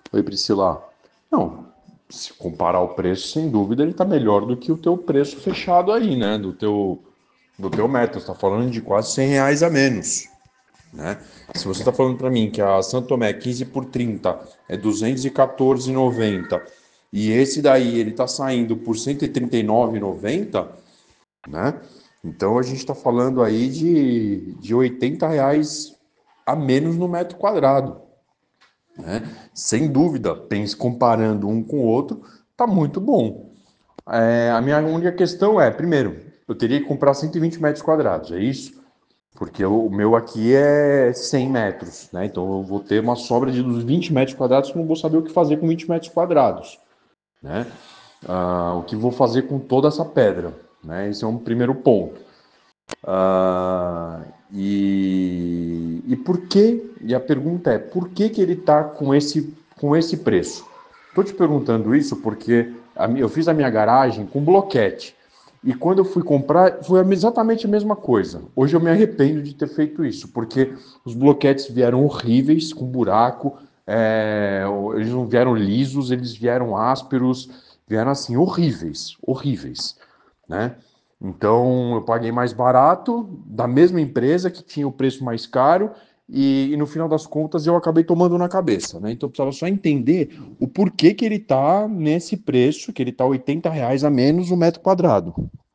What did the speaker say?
Oi, Priscila. Não, se comparar o preço, sem dúvida, ele está melhor do que o teu preço fechado aí, né? Do teu metro. Você está falando de quase R$ 100 a menos, né? Se você está falando para mim que a Santo Tomé 15 por 30 é 214,90 e esse daí ele está saindo por 139,90, né? Então a gente está falando aí de R$ 80 a menos no metro quadrado, né? Sem dúvida, pense comparando um com o outro, tá muito bom. A minha única questão é, primeiro, eu teria que comprar 120 metros quadrados, é isso? Porque o meu aqui é 100 metros, né? Então eu vou ter uma sobra de uns 20 metros quadrados que eu não vou saber o que fazer com 20 metros quadrados, né? O que vou fazer com toda essa pedra, né? Esse é um primeiro ponto. E por que? E a pergunta é: por que que ele está com esse preço? Estou te perguntando isso porque eu fiz a minha garagem com bloquete. E quando eu fui comprar, foi exatamente a mesma coisa. Hoje eu me arrependo de ter feito isso, porque os bloquetes vieram horríveis, com buraco, eles não vieram lisos, eles vieram ásperos, vieram assim, horríveis, horríveis, né? Então eu paguei mais barato da mesma empresa que tinha o preço mais caro e no final das contas eu acabei tomando na cabeça, né? Então eu precisava só entender o porquê que ele tá nesse preço, que ele tá R$ 80 a menos o metro quadrado.